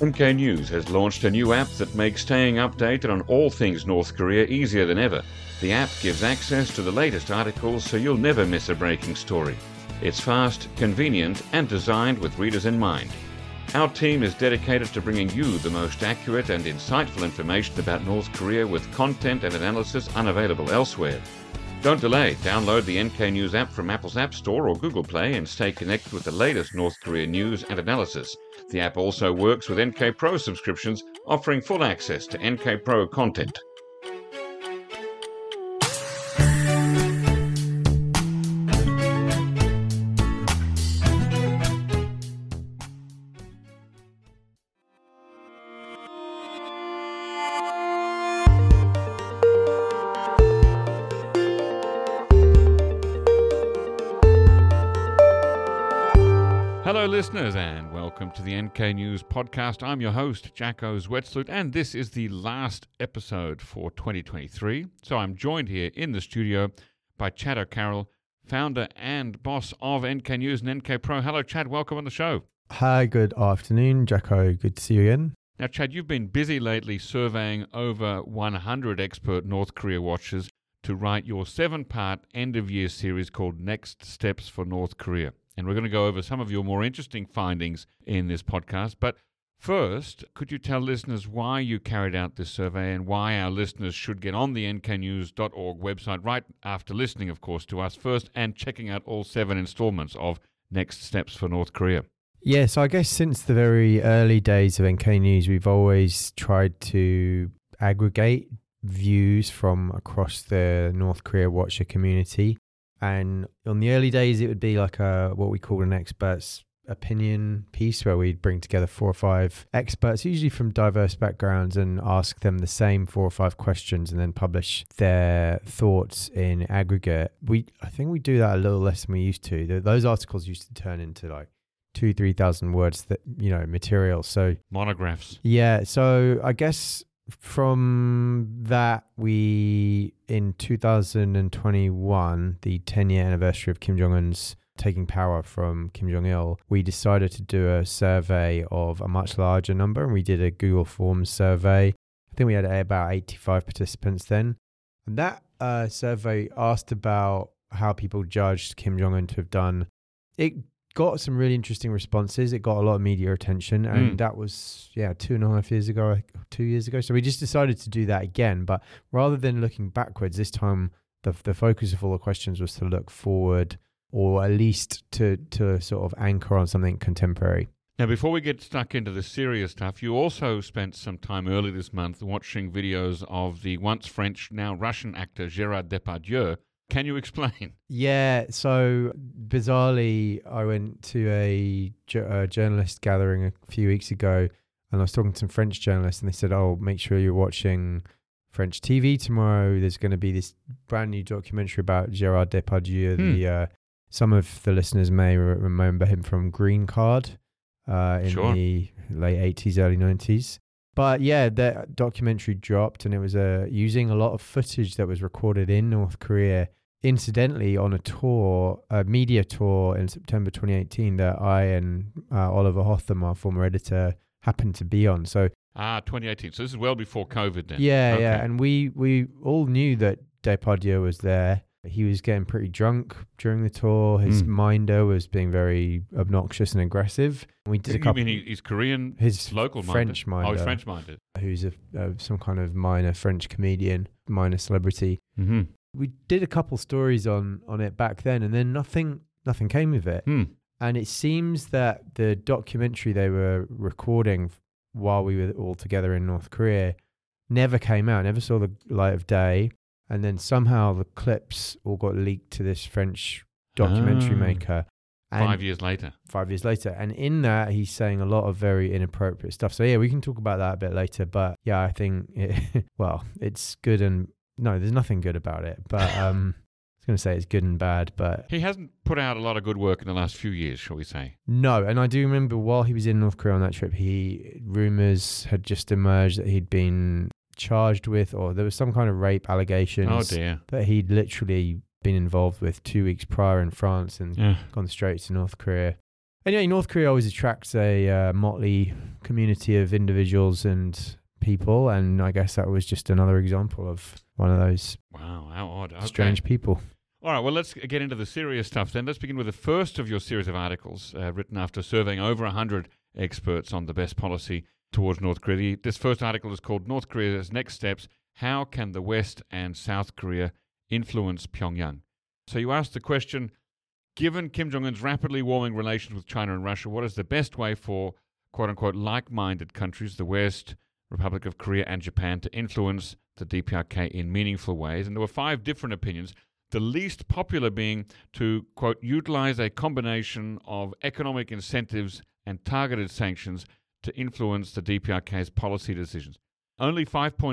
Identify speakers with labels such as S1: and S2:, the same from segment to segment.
S1: NK News has launched a new app that makes staying updated on all things North Korea easier than ever. The app gives access to the latest articles so you'll never miss a breaking story. It's fast, convenient, and designed with readers in mind. Our team is dedicated to bringing you the most accurate and insightful information about North Korea with content and analysis unavailable elsewhere. Don't delay. Download the NK News app from Apple's App Store or Google Play and stay connected with the latest North Korea news and analysis. The app also works with NK Pro subscriptions, offering full access to NK Pro content. Hello listeners and welcome to the NK News podcast. I'm your host, Jacko Zwetsloot, and this is the last episode for 2023. So I'm joined here in the studio by Chad O'Carroll, founder and boss of NK News and NK Pro. Hello Chad, welcome on the show.
S2: Hi, good afternoon, Jacko. Good to see you again.
S1: Now Chad, you've been busy lately surveying over 100 expert North Korea watchers to write your 7-part end-of-year series called Next Steps for North Korea. And we're going to go over some of your more interesting findings in this podcast. But first, could you tell listeners why you carried out this survey and why our listeners should get on the nknews.org website right after listening, of course, to us first and checking out all 7 installments of Next Steps for North Korea?
S2: Yeah, so I guess since the very early days of NK News, we've always tried to aggregate views from across the North Korea watcher community. And on the early days, it would be like what we call an expert's opinion piece, where we'd bring together 4 or 5 experts, usually from diverse backgrounds, and ask them the same 4 or 5 questions and then publish their thoughts in aggregate. I think we do that a little less than we used to. Those articles used to turn into like 2,000-3,000 words material. So
S1: monographs.
S2: Yeah. So I guess from that, we, in 2021, the 10-year anniversary of Kim Jong-un's taking power from Kim Jong-il, we decided to do a survey of a much larger number, and we did a Google Forms survey. I think we had about 85 participants then. And that survey asked about how people judged Kim Jong-un to have done. It got some really interesting responses. It got a lot of media attention, and that was 2.5 years ago, 2 years ago. So we just decided to do that again, but rather than looking backwards, this time the focus of all the questions was to look forward, or at least to sort of anchor on something contemporary.
S1: Now, before we get stuck into the serious stuff, you also spent some time early this month watching videos of the once French, now Russian actor Gérard Depardieu. Can you explain?
S2: Yeah, so bizarrely, I went to a journalist gathering a few weeks ago, and I was talking to some French journalists, and they said, oh, make sure you're watching French TV tomorrow. There's going to be this brand new documentary about Gérard Depardieu. Some of the listeners may remember him from Green Card in the late 80s, early 90s. But yeah, that documentary dropped, and it was using a lot of footage that was recorded in North Korea, incidentally, on a media tour in September 2018 that I and Oliver Hotham, our former editor, happened to be on. So
S1: 2018. So this is well before COVID then.
S2: Yeah, okay. Yeah. And we all knew that Depardieu was there. He was getting pretty drunk during the tour. His minder was being very obnoxious and aggressive. We did a couple.
S1: You mean he's Korean?
S2: His
S1: local
S2: French minder.
S1: Oh, he's French minded.
S2: Who's some kind of minor French comedian, minor celebrity.
S1: Mm-hmm.
S2: We did a couple stories on it back then, and then nothing came of it. And it seems that the documentary they were recording while we were all together in North Korea never came out, never saw the light of day. And then somehow the clips all got leaked to this French documentary maker.
S1: And 5 years later.
S2: 5 years later. And in that, he's saying a lot of very inappropriate stuff. So yeah, we can talk about that a bit later. But yeah, I think, it's good and... No, there's nothing good about it. But I was going to say it's good and bad, but...
S1: He hasn't put out a lot of good work in the last few years, shall we say.
S2: No, and I do remember while he was in North Korea on that trip, rumours had just emerged that he'd been charged with, or there was some kind of rape allegations that he'd literally been involved with 2 weeks prior in France and gone straight to North Korea. And North Korea always attracts a motley community of individuals and people, and I guess that was just another example of one of those
S1: Wow, how odd. Okay.
S2: strange people.
S1: All right, well, let's get into the serious stuff then. Let's begin with the first of your series of articles written after surveying over 100 experts on the best policy towards North Korea. This first article is called North Korea's Next Steps: How Can the West and South Korea Influence Pyongyang? So you asked the question, given Kim Jong-un's rapidly warming relations with China and Russia, what is the best way for, quote-unquote, like-minded countries, the West, Republic of Korea and Japan, to influence the DPRK in meaningful ways? And there were 5 different opinions, the least popular being to, quote, utilize a combination of economic incentives and targeted sanctions to influence the DPRK's policy decisions. Only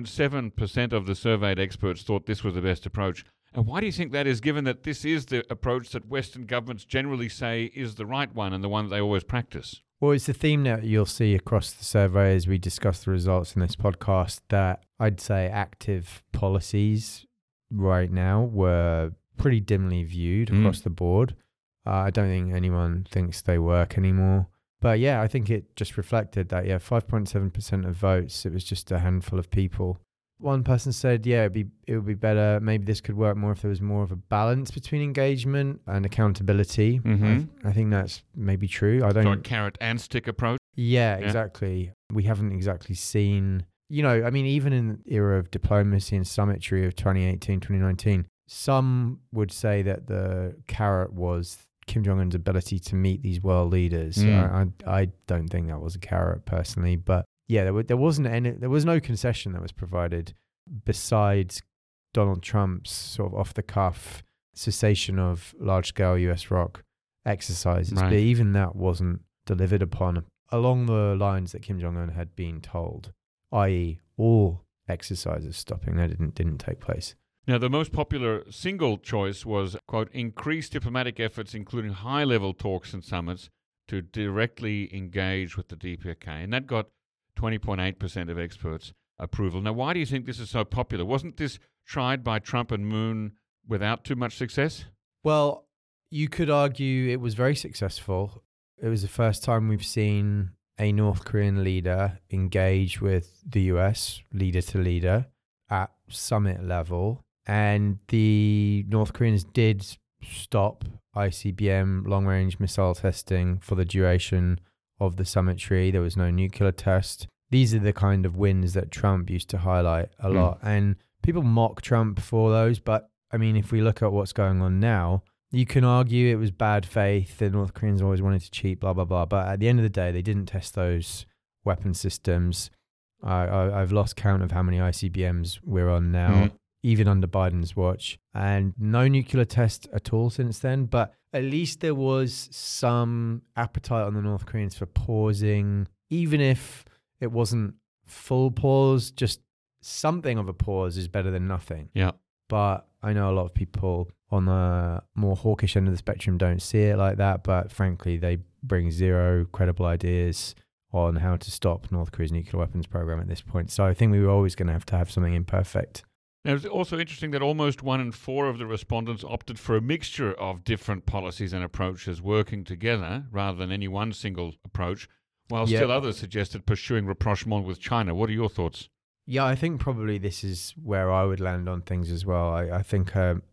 S1: 5.7% of the surveyed experts thought this was the best approach. And why do you think that is, given that this is the approach that Western governments generally say is the right one and the one that they always practice?
S2: Well, it's the theme that you'll see across the survey as we discuss the results in this podcast, that I'd say active policies right now were pretty dimly viewed across the board. I don't think anyone thinks they work anymore. But yeah, I think it just reflected that, 5.7% of votes, it was just a handful of people. One person said, it would be better, maybe this could work more if there was more of a balance between engagement and accountability.
S1: Mm-hmm.
S2: I think that's maybe true.
S1: So a carrot and stick approach?
S2: Yeah, exactly. We haven't exactly seen, even in the era of diplomacy and summitry of 2018, 2019, some would say that the carrot was Kim Jong-un's ability to meet these world leaders. I don't think that was a carrot personally, but there was no concession that was provided besides Donald Trump's sort of off-the-cuff cessation of large-scale US ROK exercises.
S1: Right.
S2: But even that wasn't delivered upon along the lines that Kim Jong-un had been told, i.e. all exercises stopping. That didn't take place.
S1: Now, the most popular single choice was, quote, increase diplomatic efforts, including high-level talks and summits, to directly engage with the DPRK. And that got 20.8% of experts' approval. Now, why do you think this is so popular? Wasn't this tried by Trump and Moon without too much success?
S2: Well, you could argue it was very successful. It was the first time we've seen a North Korean leader engage with the US, leader to leader, at summit level. And the North Koreans did stop ICBM long-range missile testing for the duration of the summitry. There was no nuclear test. These are the kind of wins that Trump used to highlight a lot. And people mock Trump for those. But, if we look at what's going on now, you can argue it was bad faith. The North Koreans always wanted to cheat, blah, blah, blah. But at the end of the day, they didn't test those weapon systems. I've lost count of how many ICBMs we're on now, even under Biden's watch. And no nuclear test at all since then. But at least there was some appetite on the North Koreans for pausing, even if it wasn't full pause, just something of a pause is better than nothing.
S1: Yeah.
S2: But I know a lot of people on the more hawkish end of the spectrum don't see it like that. But frankly, they bring zero credible ideas on how to stop North Korea's nuclear weapons program at this point. So I think we were always going to have something imperfect.
S1: Now, it's also interesting that almost 1 in 4 of the respondents opted for a mixture of different policies and approaches working together rather than any one single approach, while still others suggested pursuing rapprochement with China. What are your thoughts?
S2: Yeah, I think probably this is where I would land on things as well. I think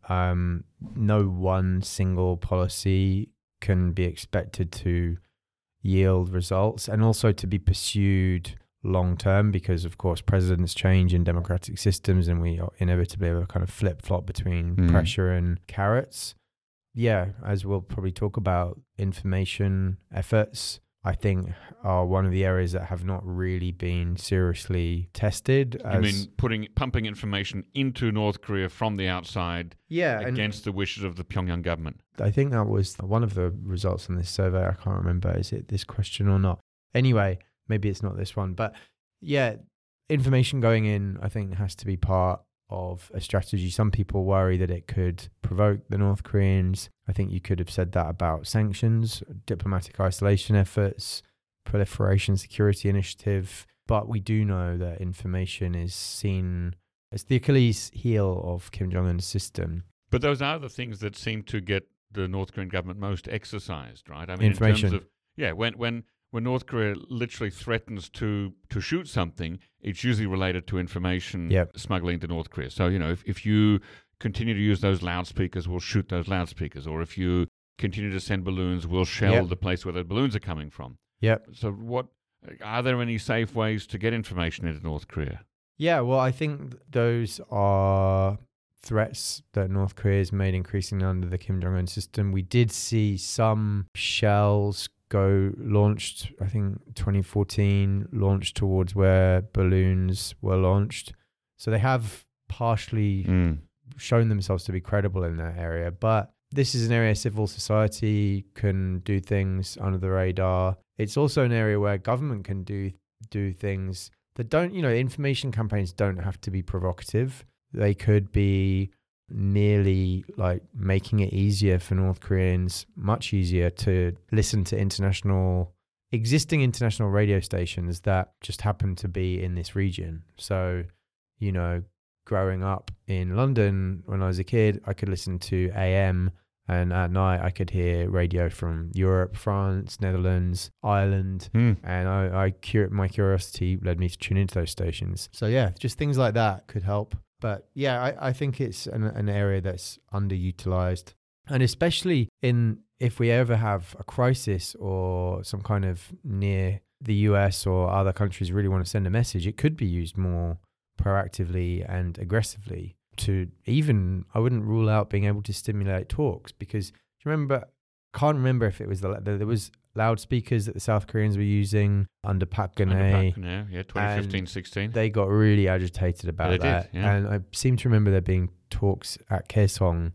S2: no one single policy can be expected to yield results and also to be pursued long term, because of course presidents change in democratic systems and we inevitably have a kind of flip-flop between pressure and carrots. Yeah, as we'll probably talk about, information efforts, I think, are one of the areas that have not really been seriously tested.
S1: You mean pumping information into North Korea from the outside against the wishes of the Pyongyang government?
S2: I think that was one of the results in this survey. I can't remember, is it this question or not? Anyway, maybe it's not this one. But yeah, information going in, I think, has to be part of a strategy. Some people worry that it could provoke the North Koreans. I think you could have said that about sanctions, diplomatic isolation efforts, proliferation security initiative. But we do know that information is seen as the Achilles heel of Kim Jong-un's system.
S1: But those are the things that seem to get the North Korean government most exercised, right?
S2: Information.
S1: Yeah, when North Korea literally threatens to shoot something, it's usually related to information smuggling to North Korea. So, if you continue to use those loudspeakers, we'll shoot those loudspeakers. Or if you continue to send balloons, we'll shell the place where the balloons are coming from.
S2: Yep.
S1: So are there any safe ways to get information into North Korea?
S2: Yeah, well, I think those are threats that North Korea has made increasingly under the Kim Jong-un system. We did see some shells launched, I think 2014, launched towards where balloons were launched. So they have partially shown themselves to be credible in that area. But this is an area civil society can do things under the radar. It's also an area where government can do things that don't, information campaigns don't have to be provocative. They could be merely like making it easier for North Koreans, much easier to listen to existing international radio stations that just happen to be in this region. So, growing up in London when I was a kid, I could listen to AM, and at night I could hear radio from Europe, France, Netherlands, Ireland, and my curiosity led me to tune into those stations. So yeah, just things like that could help. But yeah, I think it's an area that's underutilized, and especially if we ever have a crisis or some kind of near the US or other countries really want to send a message, it could be used more proactively and aggressively. I wouldn't rule out being able to stimulate talks, because can't remember if it was there was loudspeakers that the South Koreans were using under Park Geun-hye.
S1: 2015-16.
S2: They got really agitated about that.
S1: Did, yeah.
S2: And I seem to remember there being talks at Kaesong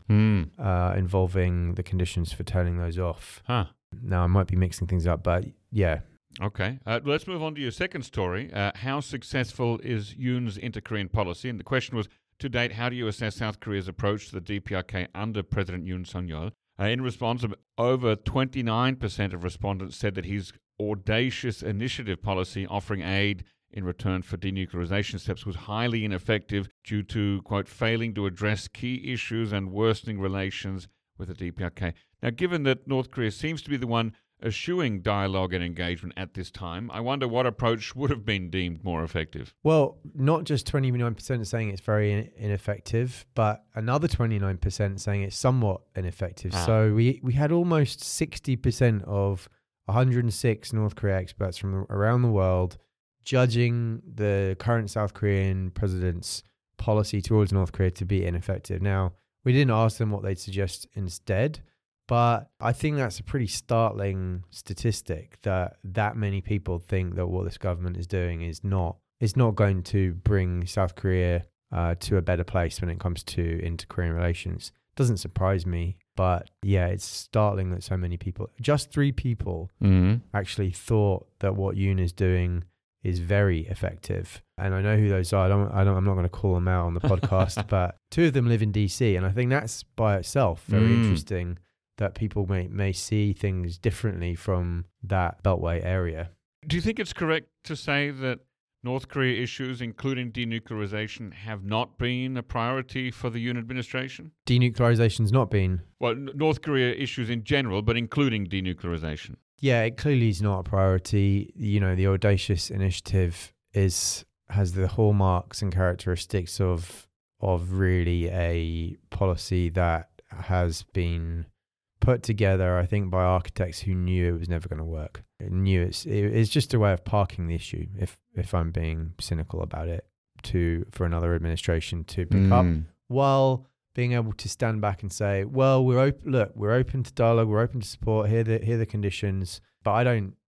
S2: involving the conditions for turning those off.
S1: Huh.
S2: Now, I might be mixing things up, but yeah.
S1: Okay. Let's move on to your second story. How successful is Yoon's inter-Korean policy? And the question was, to date, how do you assess South Korea's approach to the DPRK under President Yoon Suk-yeol? In response, over 29% of respondents said that his audacious initiative policy offering aid in return for denuclearization steps was highly ineffective due to, quote, failing to address key issues and worsening relations with the DPRK. Now, given that North Korea seems to be the one eschewing dialogue and engagement at this time, I wonder what approach would have been deemed more effective.
S2: Well, not just 29% saying it's very ineffective, but another 29% saying it's somewhat ineffective. So we had almost 60% of 106 North Korea experts from around the world judging the current South Korean president's policy towards North Korea to be ineffective. Now, we didn't ask them what they'd suggest instead, but I think that's a pretty startling statistic that many people think that what this government is doing is not going to bring South Korea to a better place when it comes to inter-Korean relations. Doesn't surprise me, but yeah, it's startling that so many people, just 3 people, actually thought that what Yoon is doing is very effective. And I know who those are. I'm not going to call them out on the podcast, but 2 of them live in DC, and I think that's by itself very interesting, that people may see things differently from that Beltway area.
S1: Do you think it's correct to say that North Korea issues, including denuclearization, have not been a priority for the Yoon administration?
S2: Denuclearization's not been?
S1: Well, North Korea issues in general, but including denuclearization. Yeah,
S2: it clearly is not a priority. The audacious initiative has the hallmarks and characteristics of really a policy that has been put together, I think, by architects who knew it was never going to work. It's just a way of parking the issue, if I'm being cynical about it, for another administration to pick up, while being able to stand back and say, well, we're open to dialogue, we're open to support, here are the conditions. But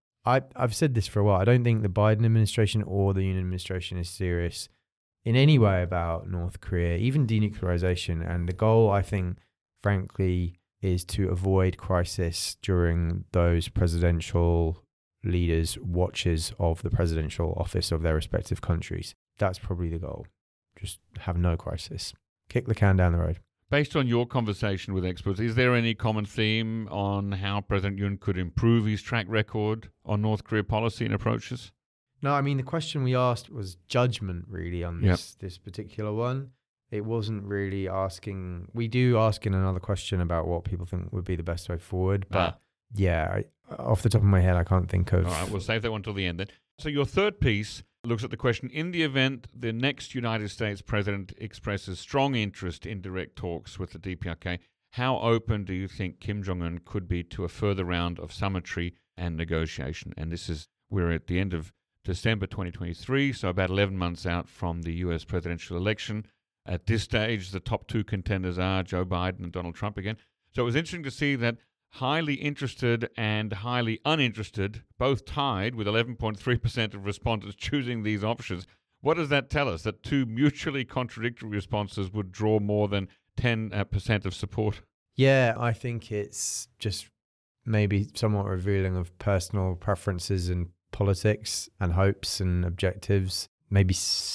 S2: I've said this for a while, I don't think the Biden administration or the Yoon administration is serious in any way about North Korea, even denuclearization. And the goal, I think, frankly, is to avoid crisis during those presidential leaders' watches of the presidential office of their respective countries. That's probably the goal. Just have no crisis. Kick the can down the road.
S1: Based on your conversation with experts, is there any common theme on how President Yoon could improve his track record on North Korea policy and approaches?
S2: No, I mean, the question we asked was judgment, really, on this particular one. It wasn't really asking. We do ask in another question about what people think would be the best way forward. But off the top of my head, I can't think of.
S1: All right, we'll save that one till the end then. So your third piece looks at the question, in the event the next United States president expresses strong interest in direct talks with the DPRK, how open do you think Kim Jong-un could be to a further round of summitry and negotiation? And we're at the end of December 2023, so about 11 months out from the US presidential election. At this stage, the top two contenders are Joe Biden and Donald Trump again. So it was interesting to see that highly interested and highly uninterested, both tied with 11.3% of respondents choosing these options. What does that tell us? That two mutually contradictory responses would draw more than 10% of support?
S2: Yeah, I think it's just maybe somewhat revealing of personal preferences in politics and hopes and objectives. Maybe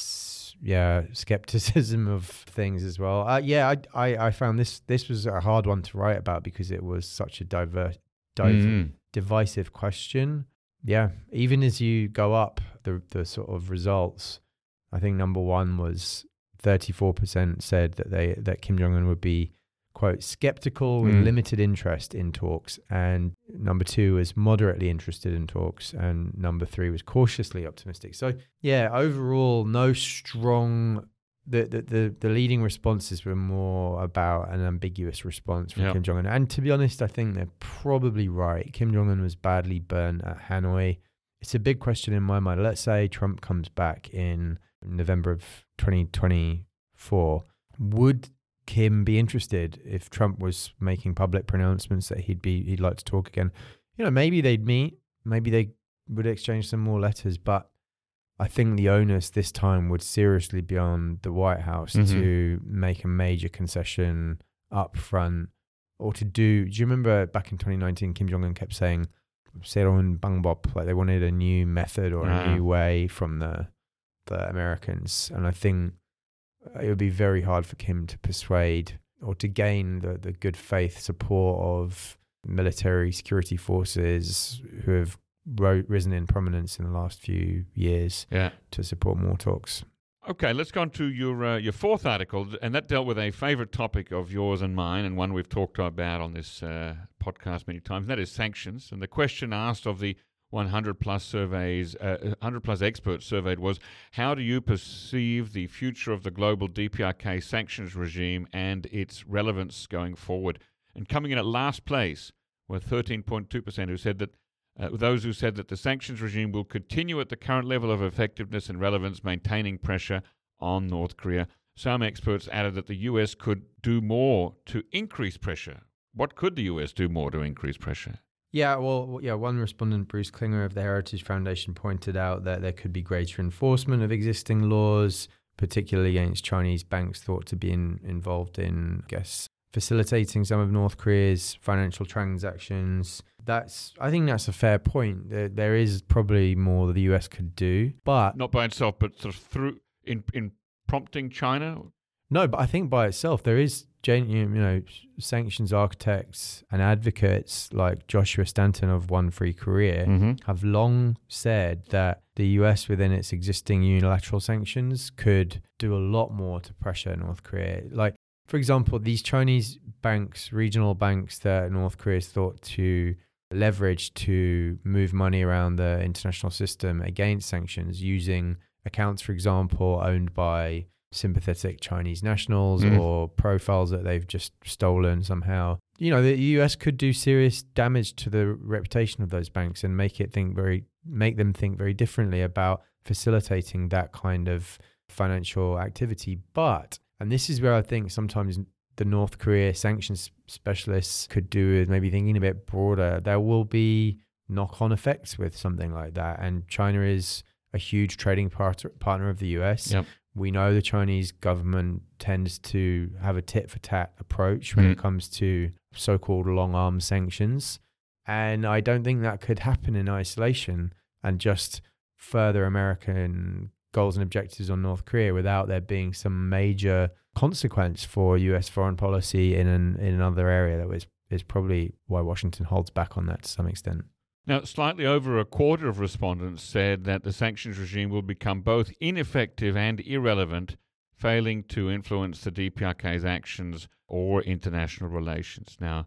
S2: skepticism of things as well. I found this was a hard one to write about because it was such a divisive question. Yeah, even as you go up the sort of results, I think number one was 34% said that Kim Jong-un would be, quote, skeptical with limited interest in talks, and number two was moderately interested in talks, and number three was cautiously optimistic. So yeah, overall, no strong. The leading responses were more about an ambiguous response from Kim Jong-un, and to be honest, I think they're probably right. Kim Jong-un was badly burnt at Hanoi. It's a big question in my mind. Let's say Trump comes back in November of 2024. Would Kim be interested if Trump was making public pronouncements that he'd like to talk again? Maybe they'd meet, maybe they would exchange some more letters, but I think the onus this time would seriously be on the White House to make a major concession up front, or do you remember back in 2019, Kim Jong-un kept saying Seron Bangbop, like they wanted a new method or a new way from the Americans, and I think it would be very hard for Kim to persuade or to gain the good faith support of military security forces who have risen in prominence in the last few years to support more talks.
S1: Okay, let's go on to your fourth article, and that dealt with a favorite topic of yours and mine, and one we've talked about on this podcast many times, and that is sanctions. And the question asked of the 100 plus experts surveyed was, how do you perceive the future of the global DPRK sanctions regime and its relevance going forward? And coming in at last place were 13.2% who said that those who said that the sanctions regime will continue at the current level of effectiveness and relevance, maintaining pressure on North Korea. Some experts added that the US could do more to increase pressure. What could the US do more to increase pressure?
S2: One respondent, Bruce Klinger of the Heritage Foundation, pointed out that there could be greater enforcement of existing laws, particularly against Chinese banks thought to be involved in, facilitating some of North Korea's financial transactions. I think that's a fair point. There is probably more that the US could do, but
S1: not by itself, but sort of through in prompting China.
S2: No, but I think by itself there is sanctions architects and advocates like Joshua Stanton of One Free Korea have long said that the US within its existing unilateral sanctions could do a lot more to pressure North Korea. Like, for example, these Chinese banks, regional banks that North Korea is thought to leverage to move money around the international system against sanctions using accounts, for example, owned by sympathetic Chinese nationals or profiles that they've just stolen somehow. The US could do serious damage to the reputation of those banks and make them think very differently about facilitating that kind of financial activity. But, and this is where I think sometimes the North Korea sanctions specialists could do is maybe thinking a bit broader. There will be knock-on effects with something like that, and China is a huge trading partner of the US.
S1: Yep.
S2: We know the Chinese government tends to have a tit-for-tat approach when it comes to so-called long-arm sanctions. And I don't think that could happen in isolation and just further American goals and objectives on North Korea without there being some major consequence for US foreign policy in another area. That is probably why Washington holds back on that to some extent.
S1: Now, slightly over a quarter of respondents said that the sanctions regime will become both ineffective and irrelevant, failing to influence the DPRK's actions or international relations. Now,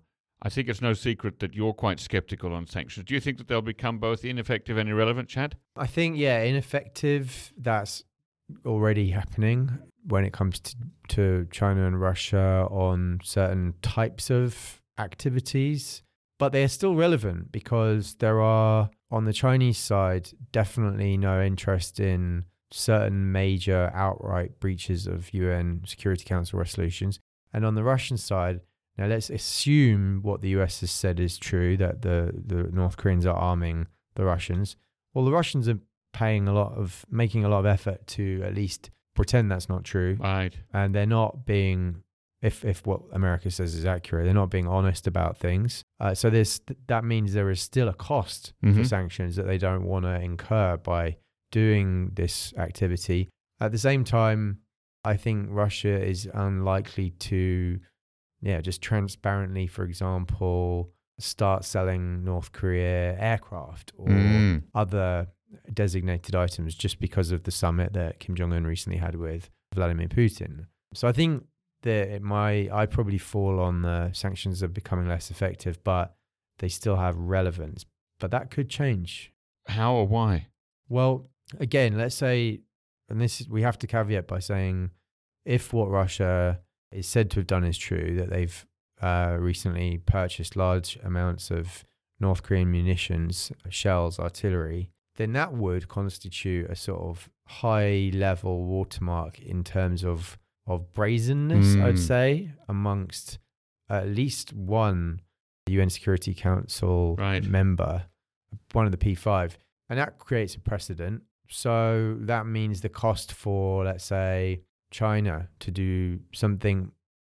S1: I think it's no secret that you're quite skeptical on sanctions. Do you think that they'll become both ineffective and irrelevant, Chad?
S2: I think, ineffective, that's already happening when it comes to China and Russia on certain types of activities. But they're still relevant because there are, on the Chinese side, definitely no interest in certain major outright breaches of UN Security Council resolutions. And on the Russian side, now let's assume what the US has said is true, that the North Koreans are arming the Russians. Well, the Russians are making a lot of effort to at least pretend that's not true.
S1: Right.
S2: And they're not being, if what America says is accurate, they're not being honest about things. So that means there is still a cost for sanctions that they don't want to incur by doing this activity. At the same time, I think Russia is unlikely to, just transparently, for example, start selling North Korea aircraft or other designated items just because of the summit that Kim Jong-un recently had with Vladimir Putin. So I think that I probably fall on the sanctions are becoming less effective, but they still have relevance. But that could change.
S1: How or why?
S2: Well, again, let's say, we have to caveat by saying, if what Russia is said to have done is true, that they've recently purchased large amounts of North Korean munitions, shells, artillery, then that would constitute a sort of high-level watermark in terms of brazenness, I'd say, amongst at least one UN Security Council member, one of the P5. And that creates a precedent. So that means the cost for, let's say, China to do something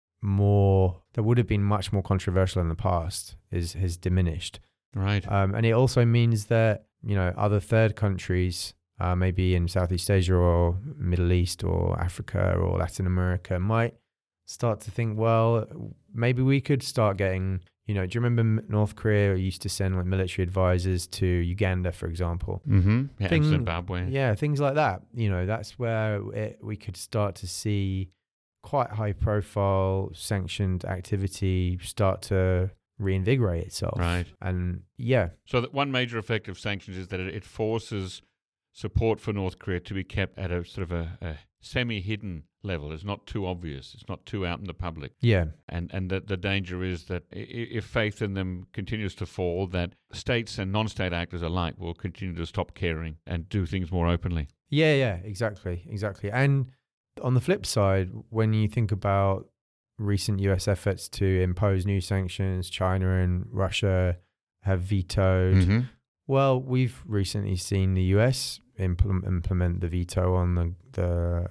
S2: more that would have been much more controversial in the past has diminished.
S1: Right.
S2: And it also means that, other third countries, maybe in Southeast Asia or Middle East or Africa or Latin America, might start to think, well, maybe we could start getting, do you remember North Korea used to send military advisors to Uganda, for example?
S1: Mm-hmm. Yeah, and Zimbabwe.
S2: Yeah, things like that. That's where we could start to see quite high-profile sanctioned activity start to reinvigorate itself.
S1: Right.
S2: And
S1: So that one major effect of sanctions is that it forces support for North Korea to be kept at a sort of a semi-hidden level. It's not too obvious. It's not too out in the public.
S2: Yeah.
S1: And the danger is that if faith in them continues to fall, that states and non-state actors alike will continue to stop caring and do things more openly.
S2: Yeah, exactly. And on the flip side, when you think about recent US efforts to impose new sanctions, China and Russia have vetoed. Well, we've recently seen the US implement the veto on the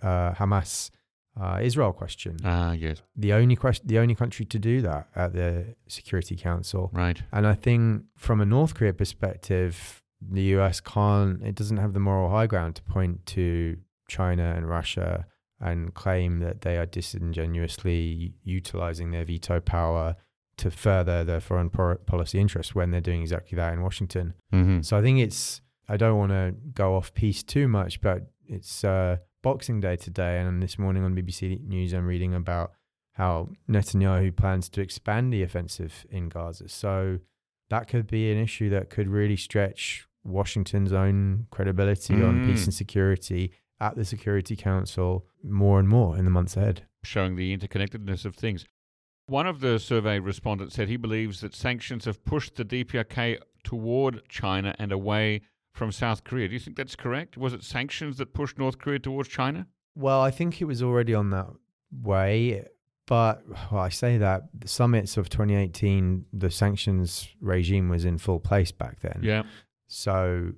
S2: Hamas Israel question.
S1: Yes.
S2: The only country to do that at the Security Council.
S1: Right.
S2: And I think from a North Korea perspective, the US doesn't have the moral high ground to point to China and Russia and claim that they are disingenuously utilizing their veto power to further their foreign policy interests when they're doing exactly that in Washington. So I think I don't want to go off piece too much, but it's Boxing Day today, and this morning on BBC News I'm reading about how Netanyahu plans to expand the offensive in Gaza. So that could be an issue that could really stretch Washington's own credibility on peace and security at the Security Council more and more in the months ahead.
S1: Showing the interconnectedness of things. One of the survey respondents said he believes that sanctions have pushed the DPRK toward China and away from South Korea. Do you think that's correct? Was it sanctions that pushed North Korea towards China?
S2: Well, I think it was already on that way. But I say that the summits of 2018, the sanctions regime was in full place back then.
S1: Yeah.
S2: So,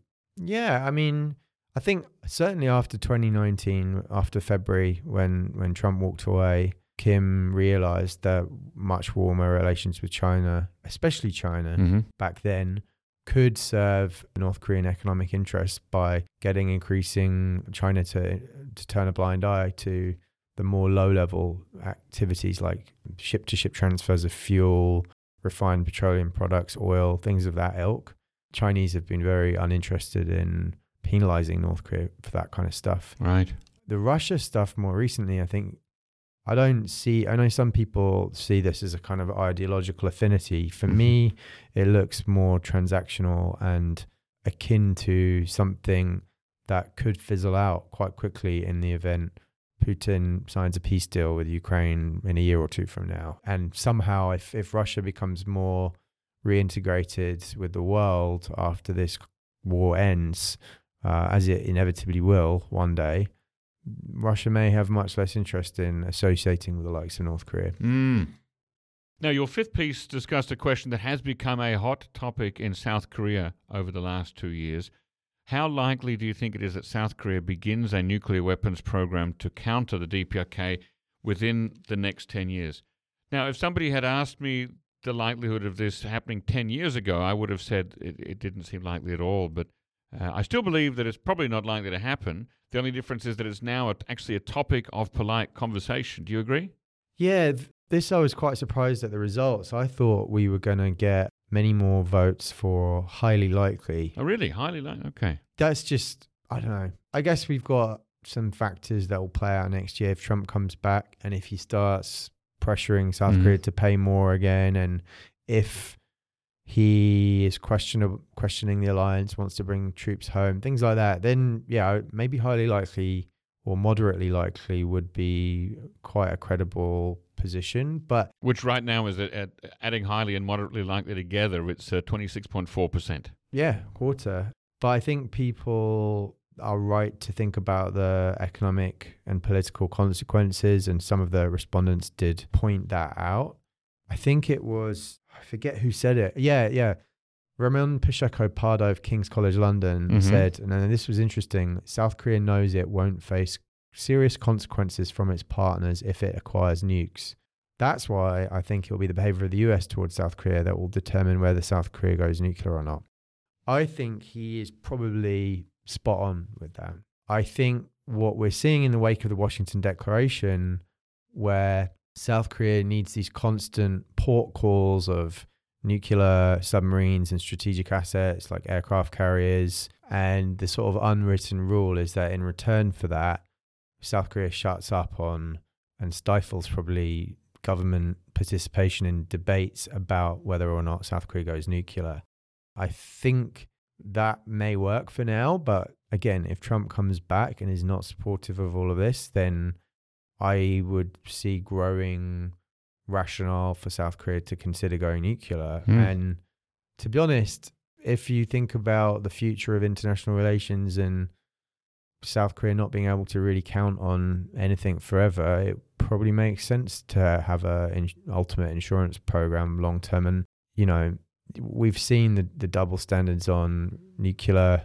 S2: I think certainly after 2019, after February, when Trump walked away, Kim realized that much warmer relations with China, especially China back then, could serve North Korean economic interests by increasing China to turn a blind eye to the more low-level activities like ship-to-ship transfers of fuel, refined petroleum products, oil, things of that ilk. Chinese have been very uninterested in penalizing North Korea for that kind of stuff.
S1: Right.
S2: The Russia stuff more recently, I think I know some people see this as a kind of ideological affinity. For me, it looks more transactional and akin to something that could fizzle out quite quickly in the event Putin signs a peace deal with Ukraine in a year or two from now. And somehow, if Russia becomes more reintegrated with the world after this war ends, as it inevitably will one day, Russia may have much less interest in associating with the likes of North Korea.
S1: Now, your fifth piece discussed a question that has become a hot topic in South Korea over the last 2 years. How likely do you think it is that South Korea begins a nuclear weapons program to counter the DPRK within the next 10 years? Now, if somebody had asked me the likelihood of this happening 10 years ago, I would have said it didn't seem likely at all. But I still believe that it's probably not likely to happen. The only difference is that it's now actually a topic of polite conversation. Do you agree?
S2: Yeah, I was quite surprised at the results. I thought we were going to get many more votes for highly likely.
S1: Oh, really? Highly likely? Okay.
S2: That's just, I don't know. I guess we've got some factors that will play out next year if Trump comes back and if he starts pressuring South Korea to pay more again, and if he is questioning the alliance, wants to bring troops home, things like that, then yeah, maybe highly likely or moderately likely would be quite a credible position. But
S1: which right now is at adding highly and moderately likely together, it's 26.4%.
S2: Yeah, quarter. But I think people are right to think about the economic and political consequences, and some of the respondents did point that out. I think it was, I forget who said it. Yeah. Ramon Pacheco Pardo of King's College London said, and this was interesting, South Korea knows it won't face serious consequences from its partners if it acquires nukes. That's why I think it will be the behavior of the US towards South Korea that will determine whether South Korea goes nuclear or not. I think he is probably spot on with that. I think what we're seeing in the wake of the Washington Declaration, where South Korea needs these constant port calls of nuclear submarines and strategic assets like aircraft carriers, and the sort of unwritten rule is that in return for that, South Korea shuts up on and stifles probably government participation in debates about whether or not South Korea goes nuclear. I think that may work for now, but again, if Trump comes back and is not supportive of all of this, then I would see growing rationale for South Korea to consider going nuclear. And to be honest, if you think about the future of international relations and South Korea not being able to really count on anything forever, it probably makes sense to have ultimate insurance program long term. And, you know, we've seen the double standards on nuclear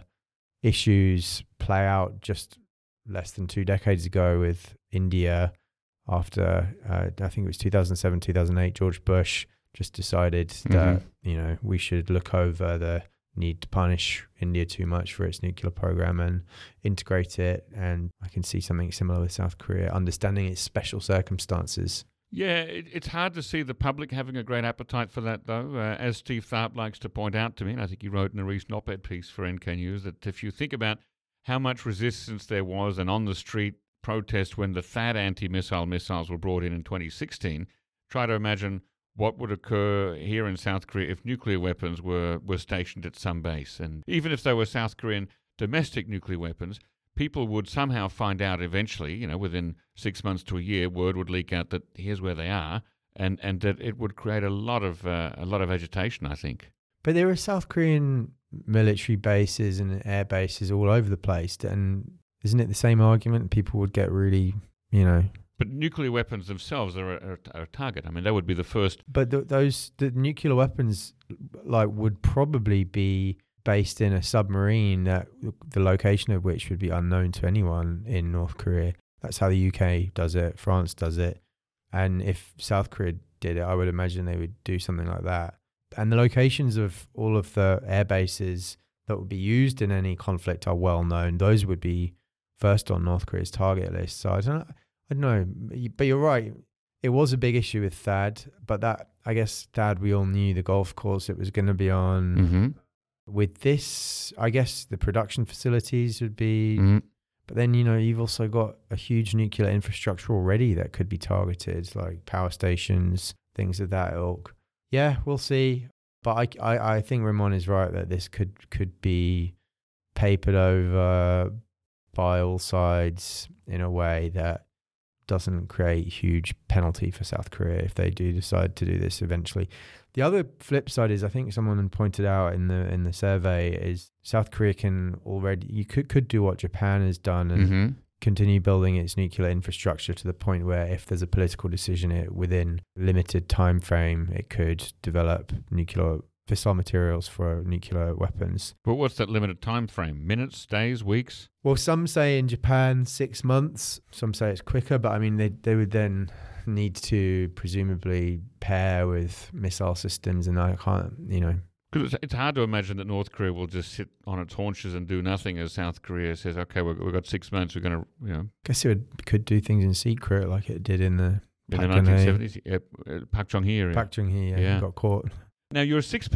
S2: issues play out just less than 2 decades ago with India after, I think it was 2007, 2008, George Bush just decided that, you know, we should look over the need to punish India too much for its nuclear program and integrate it. And I can see something similar with South Korea, understanding its special circumstances.
S1: Yeah, it's hard to see the public having a great appetite for that, though. As Steve Tharp likes to point out to me, and I think he wrote in a recent op-ed piece for NK News, that if you think about how much resistance there was and on the street protest when the THAAD anti-missile missiles were brought in 2016, try to imagine what would occur here in South Korea if nuclear weapons were stationed at some base. And even if they were South Korean domestic nuclear weapons, people would somehow find out eventually, you know, within 6 months to a year, word would leak out that here's where they are, and that it would create a lot of agitation, I think.
S2: But there are South Korean military bases and air bases all over the place, and isn't it the same argument? People would get really, you know.
S1: But nuclear weapons themselves are a target. I mean, that would be the first.
S2: But the nuclear weapons, like, would probably be based in a submarine, the location of which would be unknown to anyone in North Korea. That's how the UK does it. France does it. And if South Korea did it, I would imagine they would do something like that. And the locations of all of the air bases that would be used in any conflict are well known. Those would be first on North Korea's target list. So I don't know. But you're right. It was a big issue with THAAD, but that, I guess, THAAD, we all knew the golf course it was going to be on. With this, I guess the production facilities would be But then, you've also got a huge nuclear infrastructure already that could be targeted, like power stations, things of that ilk. Yeah, we'll see. But I think Ramon is right that this could be papered over by all sides in a way that doesn't create huge penalty for South Korea if they do decide to do this eventually. The other flip side is, I think someone pointed out in the survey, is South Korea can already, you could do what Japan has done and continue building its nuclear infrastructure to the point where if there's a political decision within a limited time frame, it could develop nuclear fissile materials for nuclear weapons.
S1: But what's that limited time frame? Minutes, days, weeks?
S2: Well, some say in Japan 6 months. Some say it's quicker, but I mean, they would then need to presumably pair with missile systems, and I can't,
S1: Because it's hard to imagine that North Korea will just sit on its haunches and do nothing as South Korea says, okay, we've got 6 months, we're going to,
S2: I guess it could do things in secret like it did in the
S1: 1970s. Park Chung-hee.
S2: Park Chung-hee, he got caught.
S1: Now, your sixth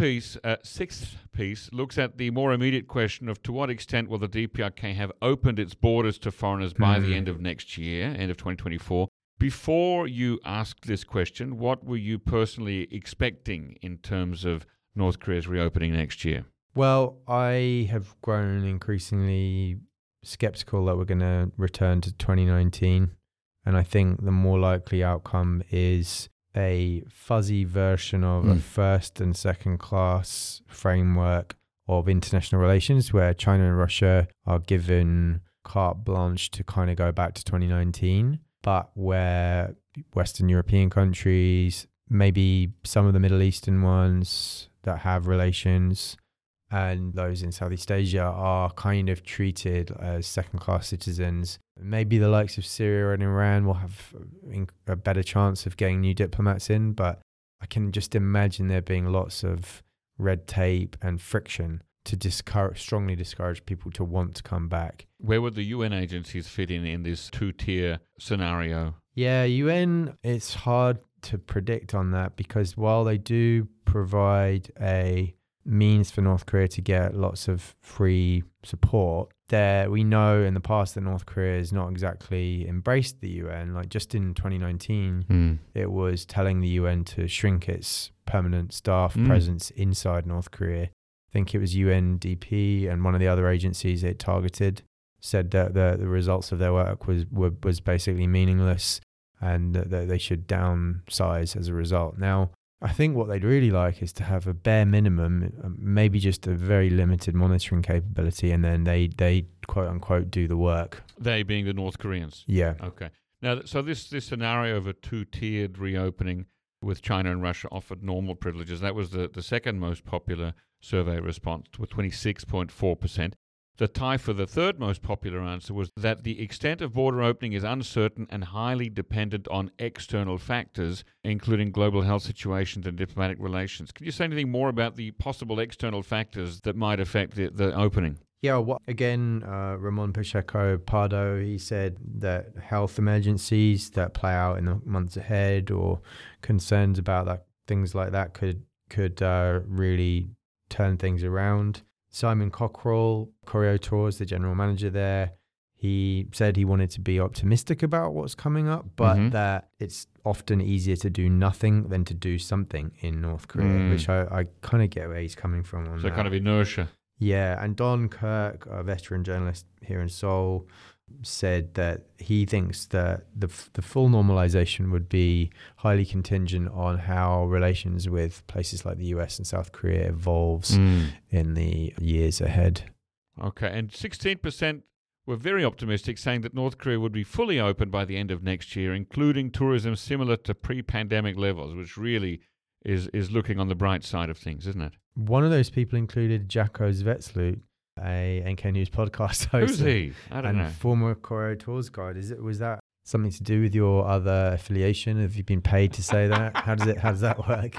S1: piece looks at the more immediate question of to what extent will the DPRK have opened its borders to foreigners by the end of next year, end of 2024. Before you asked this question, what were you personally expecting in terms of North Korea's reopening next year?
S2: Well, I have grown increasingly skeptical that we're going to return to 2019. And I think the more likely outcome is a fuzzy version of a first and second class framework of international relations where China and Russia are given carte blanche to kind of go back to 2019, but where Western European countries, maybe some of the Middle Eastern ones that have relations, and those in Southeast Asia are kind of treated as second-class citizens. Maybe the likes of Syria and Iran will have a better chance of getting new diplomats in, but I can just imagine there being lots of red tape and friction to strongly discourage people to want to come back.
S1: Where would the UN agencies fit in this two-tier scenario?
S2: Yeah, UN, it's hard to predict on that because while they do provide a means for North Korea to get lots of free support, we know in the past that North Korea has not exactly embraced the UN. Like just in 2019, it was telling the UN to shrink its permanent staff presence inside North Korea. I think it was UNDP and one of the other agencies it targeted said that the results of their work was basically meaningless and that they should downsize as a result. Now, I think what they'd really like is to have a bare minimum, maybe just a very limited monitoring capability, and then they quote unquote do the work.
S1: They being the North Koreans?
S2: Yeah.
S1: Okay. Now, so this scenario of a two-tiered reopening with China and Russia offered normal privileges, that was the second most popular survey response with 26.4%. The tie for the third most popular answer was that the extent of border opening is uncertain and highly dependent on external factors, including global health situations and diplomatic relations. Can you say anything more about the possible external factors that might affect the opening?
S2: Yeah, again, Ramon Pacheco Pardo, he said that health emergencies that play out in the months ahead or concerns about that, things like that could really turn things around. Simon Cockrell, Koryo Tours, the general manager there, he said he wanted to be optimistic about what's coming up, but that it's often easier to do nothing than to do something in North Korea, which I kind of get where he's coming from on that.
S1: Kind of inertia.
S2: Yeah, and Don Kirk, a veteran journalist here in Seoul, said that he thinks that the full normalization would be highly contingent on how relations with places like the US and South Korea evolves in the years ahead.
S1: Okay, and 16% were very optimistic, saying that North Korea would be fully open by the end of next year, including tourism similar to pre-pandemic levels, which really is looking on the bright side of things, isn't it?
S2: One of those people included Jacko Zvetslut, a NK News podcast host.
S1: Who's he? I don't know.
S2: Former Koryo Tours guide. Was that something to do with your other affiliation? Have you been paid to say that? How does that work?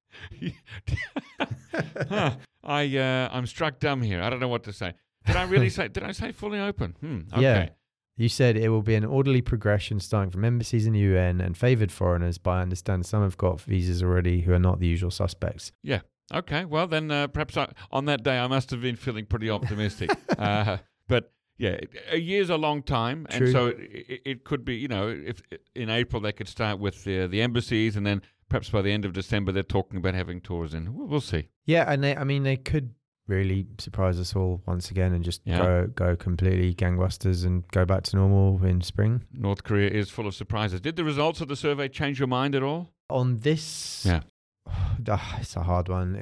S1: I'm struck dumb here. I don't know what to say. Did I really say? Did I say fully open? Okay.
S2: Yeah. You said it will be an orderly progression starting from embassies in the UN and favoured foreigners, but I understand some have got visas already who are not the usual suspects.
S1: Yeah. Okay. Well, then perhaps on that day I must have been feeling pretty optimistic. But a year's a long time,
S2: True.
S1: and so it could be, if in April they could start with the embassies, and then perhaps by the end of December they're talking about having tours in. We'll see.
S2: Yeah, and they could really surprise us all once again and just go completely gangbusters and go back to normal in spring.
S1: North Korea is full of surprises. Did the results of the survey change your mind at all?
S2: On this, it's a hard one.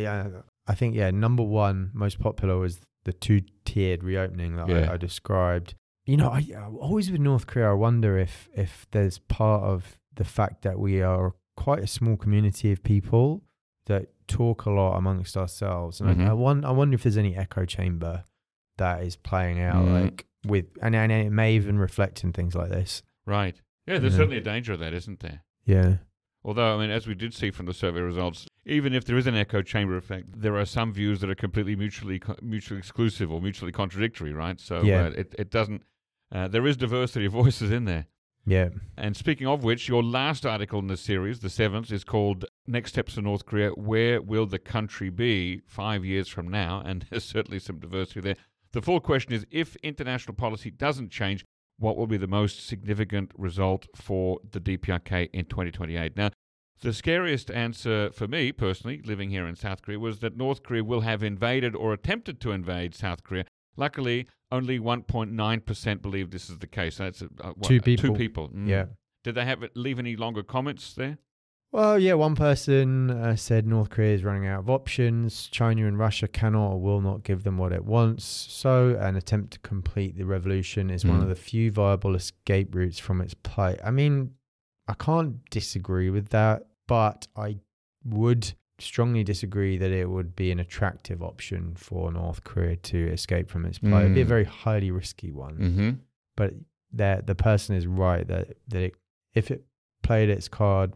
S2: I think number one most popular was the two-tiered reopening that I described. I always with North Korea, I wonder if there's part of the fact that we are quite a small community of people that talk a lot amongst ourselves, and I wonder if there's any echo chamber that is playing out, and it may even reflect in things like this.
S1: Right. Yeah, there's certainly a danger of that, isn't there?
S2: Yeah.
S1: Although, as we did see from the survey results, even if there is an echo chamber effect, there are some views that are completely mutually exclusive or mutually contradictory, right? So it doesn't. There is diversity of voices in there.
S2: Yeah.
S1: And speaking of which, your last article in the series, the 7th, is called Next Steps for North Korea. Where will the country be 5 years from now? And there's certainly some diversity there. The full question is, if international policy doesn't change, what will be the most significant result for the DPRK in 2028? Now, the scariest answer for me, personally, living here in South Korea, was that North Korea will have invaded or attempted to invade South Korea. Luckily, only 1.9% believe this is the case. That's
S2: two people.
S1: 2 people.
S2: Yeah.
S1: Did they leave any longer comments there?
S2: Well, one person said North Korea is running out of options. China and Russia cannot or will not give them what it wants. So an attempt to complete the revolution is one of the few viable escape routes from its plight. I can't disagree with that, but I would strongly disagree that it would be an attractive option for North Korea to escape from its plight. It'd be a very highly risky one.
S1: Mm-hmm.
S2: But the person is right that if it played its cards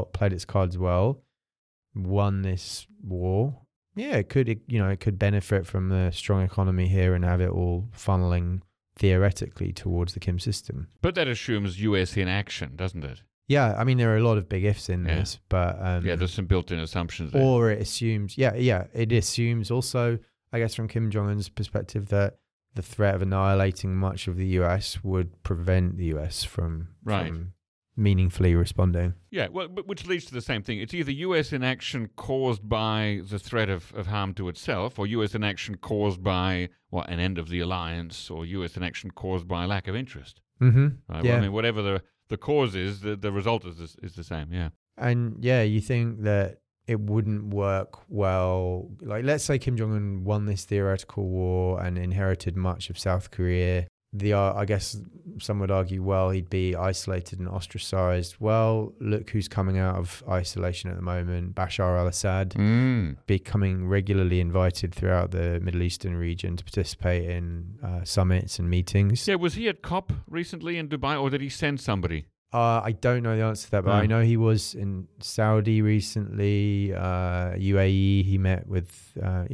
S2: well, won this war, it could benefit from the strong economy here and have it all funneling theoretically towards the Kim system.
S1: But that assumes US inaction, doesn't it?
S2: Yeah, there are a lot of big ifs in this, but
S1: there's some built-in assumptions there.
S2: Or it assumes, it assumes also, I guess, from Kim Jong-un's perspective, that the threat of annihilating much of the US would prevent the US from meaningfully responding.
S1: Yeah, well, which leads to the same thing. It's either US inaction caused by the threat of harm to itself, or US inaction caused by an end of the alliance, or US inaction caused by lack of interest.
S2: Mm-hmm.
S1: Right?
S2: Yeah.
S1: Well, whatever the cause is, the result is the same. Yeah.
S2: And you think that it wouldn't work well. Like, let's say Kim Jong-un won this theoretical war and inherited much of South Korea. I guess some would argue, he'd be isolated and ostracized. Well, look who's coming out of isolation at the moment. Bashar al-Assad becoming regularly invited throughout the Middle Eastern region to participate in summits and meetings.
S1: Yeah, was he at COP recently in Dubai, or did he send somebody?
S2: I don't know the answer to that, but I know he was in Saudi recently, UAE. He met with,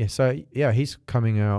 S2: he's coming out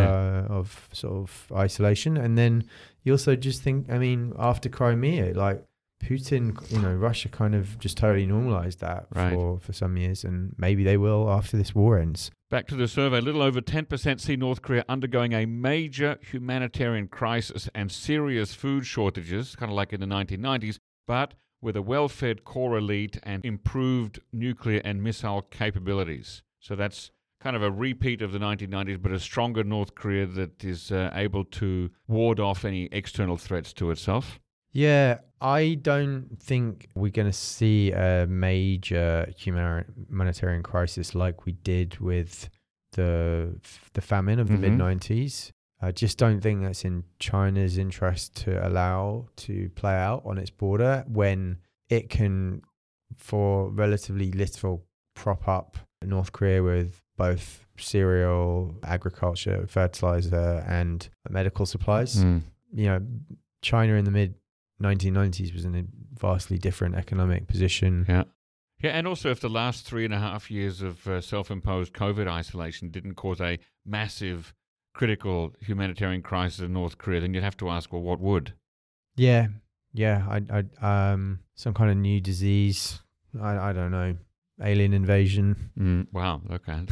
S2: of sort of isolation. And then you also just think, after Crimea, like Putin, Russia kind of just totally normalized that for some years, and maybe they will after this war ends.
S1: Back to the survey, a little over 10% see North Korea undergoing a major humanitarian crisis and serious food shortages, kind of like in the 1990s, but with a well-fed core elite and improved nuclear and missile capabilities. So that's kind of a repeat of the 1990s, but a stronger North Korea that is able to ward off any external threats to itself.
S2: Yeah, I don't think we're going to see a major humanitarian crisis like we did with the famine of the mid-90s. I just don't think that's in China's interest to allow to play out on its border when it can, for relatively little, prop up North Korea with both cereal, agriculture, fertilizer, and medical supplies. China in the mid-1990s was in a vastly different economic position.
S1: Yeah, and also if the last 3.5 years of self-imposed COVID isolation didn't cause a massive critical humanitarian crisis in North Korea, then you'd have to ask, what would?
S2: Yeah. I some kind of new disease. I don't know. alien invasion.
S1: Wow, okay.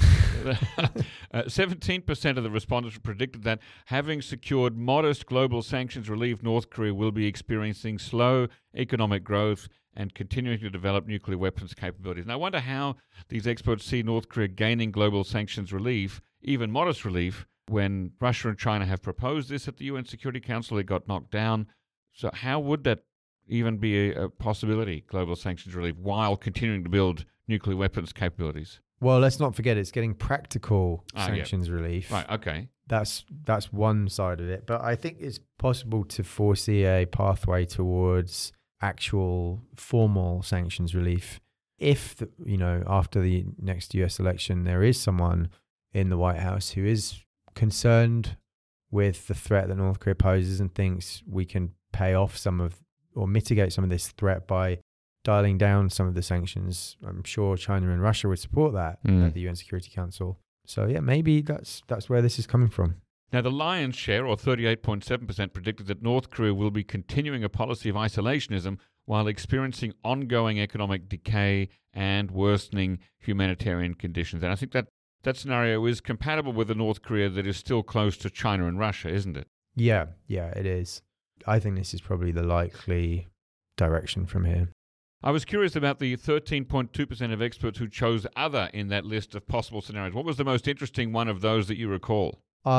S1: 17% of the respondents predicted that having secured modest global sanctions relief, North Korea will be experiencing slow economic growth and continuing to develop nuclear weapons capabilities. And I wonder how these experts see North Korea gaining global sanctions relief, even modest relief, when Russia and China have proposed this at the UN Security Council. It got knocked down. So how would that even be a possibility, global sanctions relief, while continuing to build nuclear weapons capabilities?
S2: Well, let's not forget it's getting practical sanctions relief.
S1: Right, okay.
S2: That's one side of it. But I think it's possible to foresee a pathway towards actual formal sanctions relief if, after the next US election, there is someone in the White House who is concerned with the threat that North Korea poses and thinks we can pay off or mitigate some of this threat by dialing down some of the sanctions. I'm sure China and Russia would support that at the UN Security Council. So yeah, maybe that's where this is coming from.
S1: Now, the lion's share, or 38.7%, predicted that North Korea will be continuing a policy of isolationism while experiencing ongoing economic decay and worsening humanitarian conditions. And I think that scenario is compatible with a North Korea that is still close to China and Russia, isn't it?
S2: Yeah, it is. I think this is probably the likely direction from here.
S1: I was curious about the 13.2% of experts who chose other in that list of possible scenarios. What was the most interesting one of those that you recall?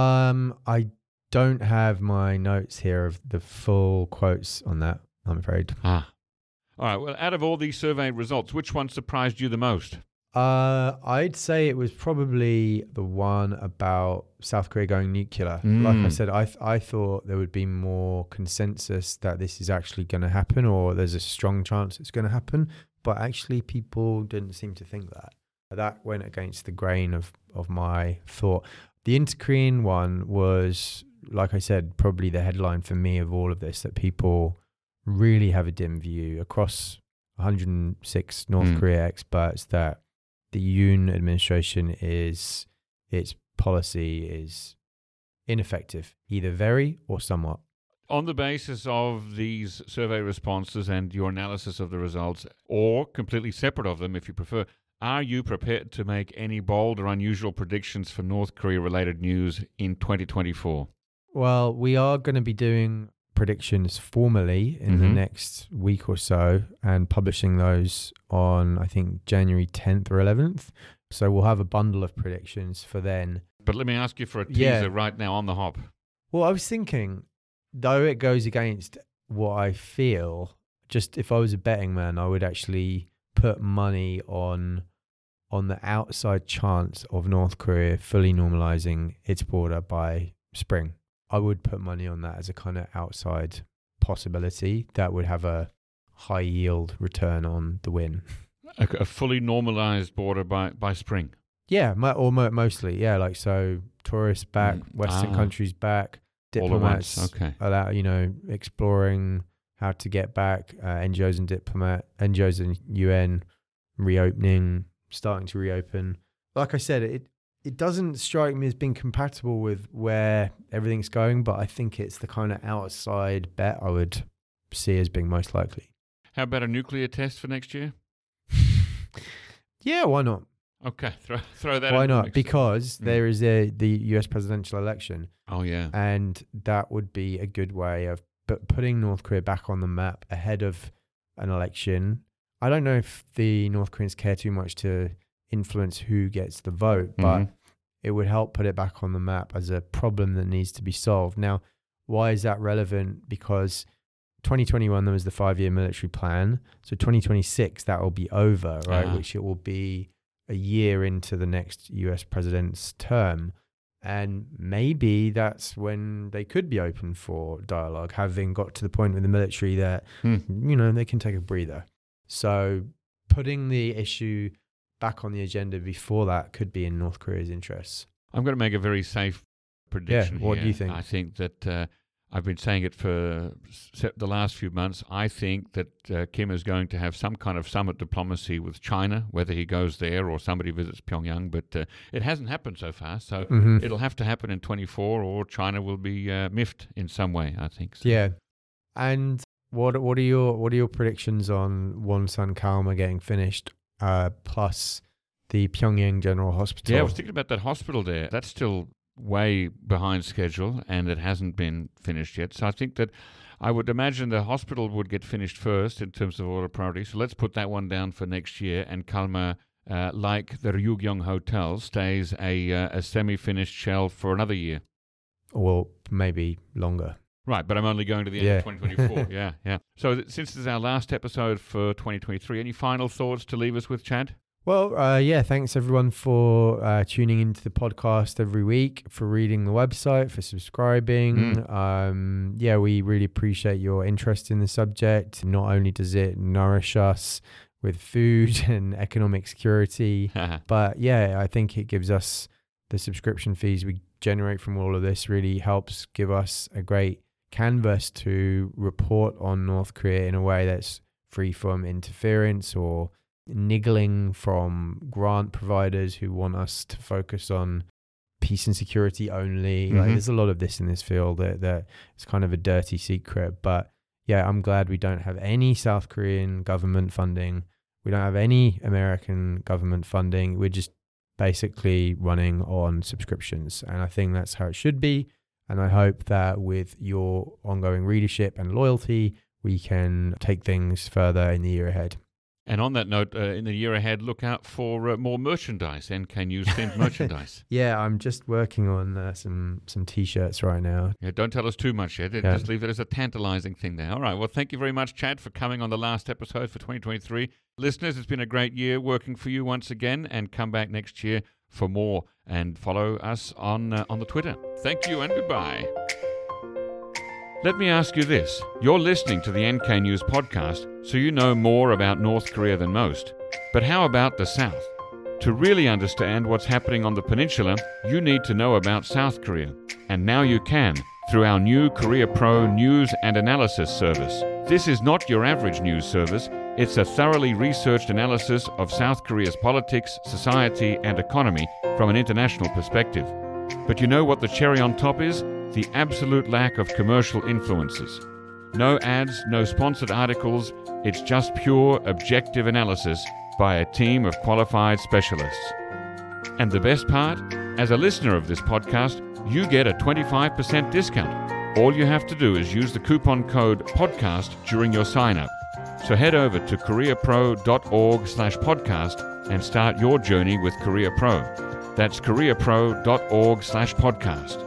S2: I don't have my notes here of the full quotes on that, I'm afraid.
S1: All right. Well, out of all these survey results, which one surprised you the most?
S2: I'd say it was probably the one about South Korea going nuclear. Like I said, I thought there would be more consensus that this is actually going to happen, or there's a strong chance it's going to happen. But actually, people didn't seem to think that. That went against the grain of my thought. The Interkorean one was, like I said, probably the headline for me of all of this, that people really have a dim view across 106 North Korea experts that the Yoon administration its policy is ineffective, either very or somewhat.
S1: On the basis of these survey responses and your analysis of the results, or completely separate of them if you prefer, are you prepared to make any bold or unusual predictions for North Korea-related news in 2024?
S2: Well, we are going to be doing predictions formally in the next week or so and publishing those on, I think, January 10th or 11th. So we'll have a bundle of predictions for then.
S1: But let me ask you for a teaser right now on the hop.
S2: Well, I was thinking, though it goes against what I feel, just if I was a betting man, I would actually put money on the outside chance of North Korea fully normalizing its border by spring. I would put money on that as a kind of outside possibility that would have a high yield return on the win.
S1: A fully normalized border by spring?
S2: Yeah, mostly. Yeah, like so tourists back, Western countries back, diplomats exploring how to get back, NGOs and UN reopening, starting to reopen. Like I said, it doesn't strike me as being compatible with where everything's going, but I think it's the kind of outside bet I would see as being most likely.
S1: How about a nuclear test for next year?
S2: Yeah, why not?
S1: Okay, throw that in.
S2: Why not? Because there is the US presidential election.
S1: Oh, yeah.
S2: And that would be a good way of putting North Korea back on the map ahead of an election. I don't know if the North Koreans care too much to influence who gets the vote, but it would help put it back on the map as a problem that needs to be solved. Now, why is that relevant? Because 2021, there was the 5-year military plan. So 2026, that will be over, right? Which it will be a year into the next US president's term. And maybe that's when they could be open for dialogue, having got to the point with the military that, they can take a breather. So putting the issue back on the agenda before that could be in North Korea's interests.
S1: I'm going to make a very safe prediction
S2: what
S1: here.
S2: Do you think?
S1: I think that I've been saying it for the last few months. I think that Kim is going to have some kind of summit diplomacy with China, whether he goes there or somebody visits Pyongyang. But it hasn't happened so far, so it'll have to happen in 24, or China will be miffed in some way, I think. So.
S2: Yeah. And what are your predictions on Wonsan Kalma getting finished plus the Pyongyang General Hospital.
S1: Yeah, I was thinking about that hospital there. That's still way behind schedule, and it hasn't been finished yet. So I think that I would imagine the hospital would get finished first in terms of order priority. So let's put that one down for next year. And Kalmar, like the Ryugyong Hotel, stays a semi-finished shell for another year.
S2: Or maybe longer.
S1: Right, but I'm only going to the end of 2024. Yeah. So since this is our last episode for 2023, any final thoughts to leave us with, Chad?
S2: Well, thanks everyone for tuning into the podcast every week, for reading the website, for subscribing. We really appreciate your interest in the subject. Not only does it nourish us with food and economic security, but I think it gives us the subscription fees we generate from all of this really helps give us a great canvas to report on North Korea in a way that's free from interference or niggling from grant providers who want us to focus on peace and security only. Like, there's a lot of this in this field that it's kind of a dirty secret. But I'm glad we don't have any South Korean government funding. We don't have any American government funding. We're just basically running on subscriptions. And I think that's how it should be. And I hope that with your ongoing readership and loyalty, we can take things further in the year ahead.
S1: And on that note, in the year ahead, look out for more merchandise, NK News themed merchandise.
S2: Yeah, I'm just working on some T-shirts right now.
S1: Yeah, don't tell us too much yet. Just leave it as a tantalizing thing there. All right, well, thank you very much, Chad, for coming on the last episode for 2023. Listeners, it's been a great year working for you once again, and come back next year for more, and follow us on the Twitter. Thank you and goodbye. Let me ask you this. You're listening to the NK News podcast, so you know more about North Korea than most. But how about the South? To really understand what's happening on the peninsula, you need to know about South Korea. And now you can, through our new Korea Pro news and analysis service. This is not your average news service. It's a thoroughly researched analysis of South Korea's politics, society, and economy from an international perspective. But you know what the cherry on top is? The absolute lack of commercial influences. No ads, no sponsored articles, it's just pure, objective analysis by a team of qualified specialists. And the best part? As a listener of this podcast, you get a 25% discount. All you have to do is use the coupon code PODCAST during your sign-up. So head over to koreapro.org/podcast and start your journey with Korea Pro. That's koreapro.org/podcast.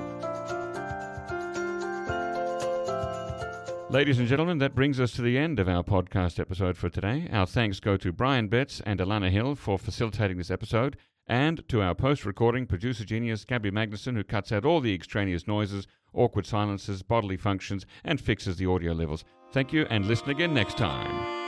S1: Ladies and gentlemen, that brings us to the end of our podcast episode for today. Our thanks go to Brian Betts and Alana Hill for facilitating this episode, and to our post-recording producer genius, Gabby Magnuson, who cuts out all the extraneous noises, awkward silences, bodily functions, and fixes the audio levels. Thank you, and listen again next time.